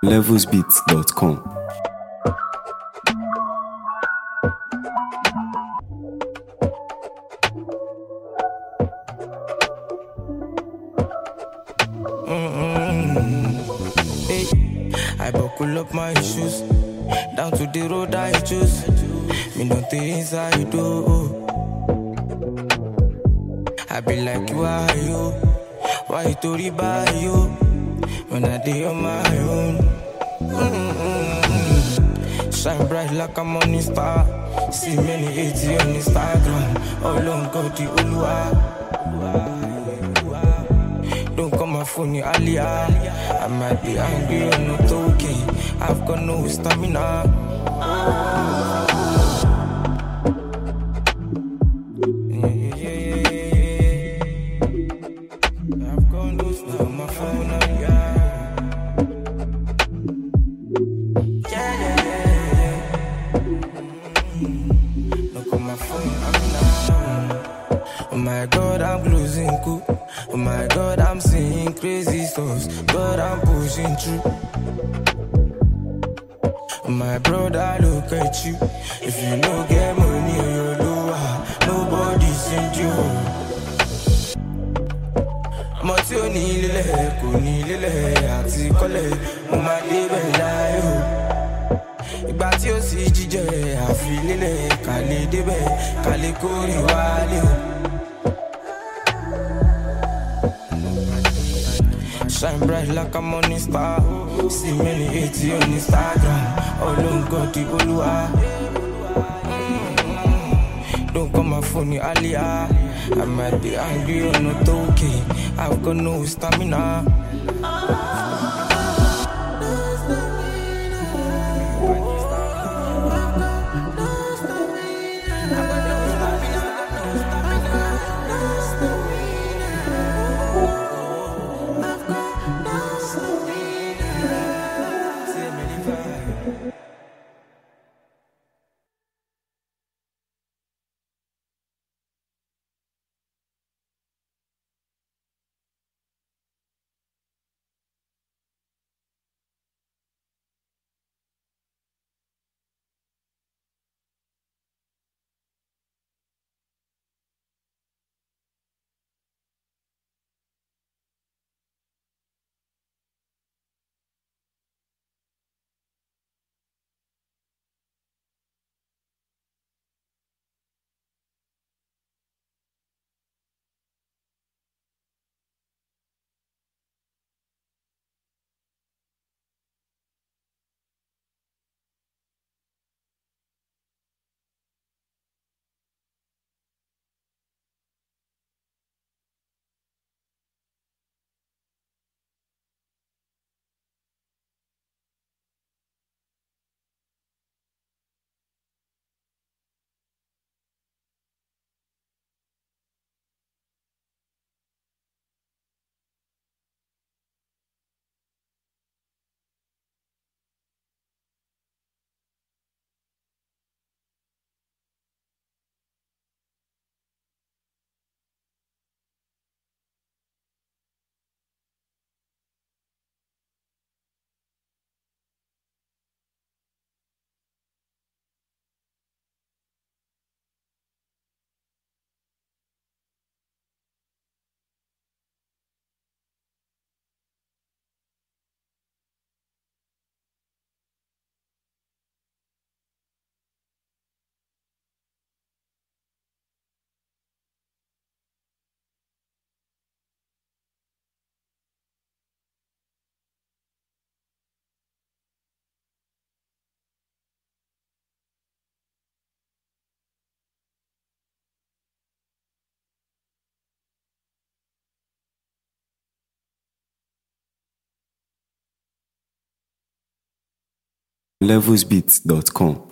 levelsbeats.com. Hey, I buckle up my shoes, down to the road I choose. Me don't think inside do. I be like, why you? Why you to buy you? When I do on my own. Shine bright like a morning star. See many 80 on Instagram. All on God the Oluwa. Don't call my phone, you Alia. I might be angry or not okay. I've got no stamina. I've got no stamina on my phone, Look on my phone, oh my God, I'm losing cool. Oh my God, I'm seeing crazy stuff. God, I'm pushing through. My brother, look at you. If you don't get money, you're lower. Nobody sent you. Mo tí ó ní ilé kò ní ilé àti kọ́lé mo máa débẹ̀ láyé o. Ìgbà tí ó sì jíjẹ àfi lílẹ̀ ká lè débẹ̀ ká lè kórè wálé o. Shine bright like a morning star. See many 80 on Instagram. All on God the Oluwa. Don't call my phone, you Alia. I might be angry or not okay. I've got no stamina. levelsbeats.com.